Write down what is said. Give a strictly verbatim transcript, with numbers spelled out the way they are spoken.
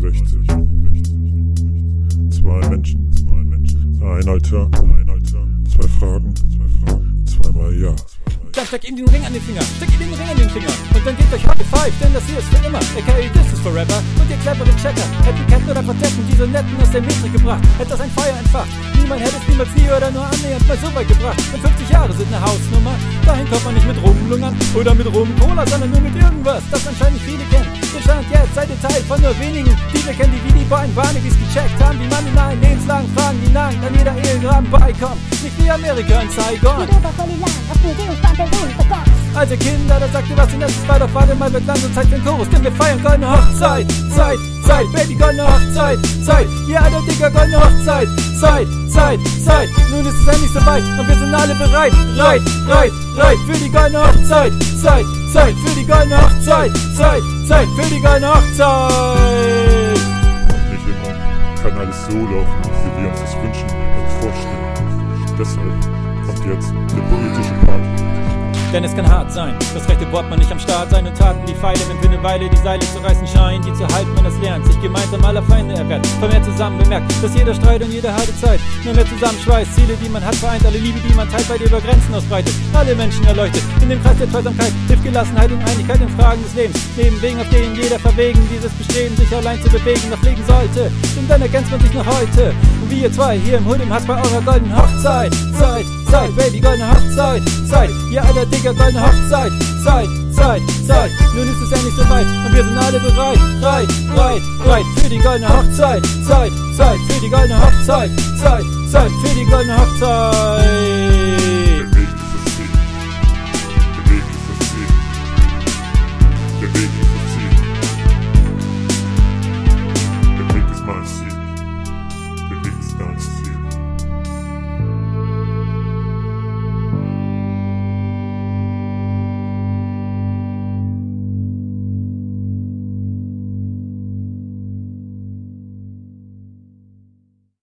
neunundsechzig. Zwei Menschen, zwei Menschen, ein Alter, ein Alter, zwei Fragen, zwei Fragen, zweimal Ja. Dann steck ihm den Ring an den Finger, steck ihm den Ring an den Finger und dann gebt euch High Five, denn das hier ist für immer, aka This is Forever. Und ihr cleveren Checker, hätten Ketten oder Quartetten diese Netten aus der Metrik gebracht, hätte das ein Feuer entfacht. Niemand hätte es niemals nie oder nur annähernd mal so weit gebracht. Und fünfzig Jahre sind eine Hausnummer, dahin kommt man nicht mit Rumlungern oder mit Rum-Cola, sondern nur mit irgendwas, das anscheinend nicht viele kennen. Ihr scheint jetzt seid ihr Teil von nur wenigen, die wir kennen, die wie die beiden Barnabys gecheckt haben, wie man in allen lebenslangen Fragen, die nackt an jeder Ehegraben beikommt. Nicht wie Amerika in Saigon. Alte Kinder, da sagt ihr was in letztes Mal, doch warte mal, wird langsam Zeit für den Chorus, denn wir feiern goldene Hochzeit, Zeit, Zeit, Baby, goldene Hochzeit, Zeit, ihr alter Dicker, goldene Hochzeit, Zeit, Zeit, Zeit, nun ist es endlich soweit und wir sind alle bereit, reit, reit, reit, für die goldene Hochzeit, Zeit, Zeit, für die goldene Hochzeit, Zeit, Zeit, für die goldene Hochzeit. Nicht immer kann alles so laufen, wie wir uns das wünschen und vorstellen. Deshalb kommt jetzt der politische Part. Denn es kann hart sein, das rechte Wort man nicht am Start sein und Taten die Pfeile, wenn für eine Weile die Seile zu reißen scheinen, die zu halten man das lernt, sich gemeinsam aller Feinde erwehrt, vermehrt zusammen bemerkt, dass jeder Streit und jede harte Zeit nur mehr zusammenschweißt, Ziele, die man hat vereint, alle Liebe, die man teilt, bei dir über Grenzen ausbreitet, alle Menschen erleuchtet, in dem Kreis der Zweisamkeit, hilft Gelassenheit und Einigkeit in Fragen des Lebens, neben Wegen, auf denen jeder verwegen, dieses Bestreben, sich allein zu bewegen, noch pflegen sollte, denn dann ergänzt man sich noch heute, und wie ihr zwei hier im Hood im Hass bei eurer goldenen Hochzeit, Zeit, Zeit, Baby, goldene Hochzeit, Zeit, ihr alter Dicker, goldene Hochzeit, Zeit, Zeit, Zeit, nun ist es endlich soweit und wir sind alle bereit, reit, reit, reit, für die goldene Hochzeit, Zeit, Zeit, für die goldene Hochzeit, Zeit, Zeit, für die goldene Hochzeit.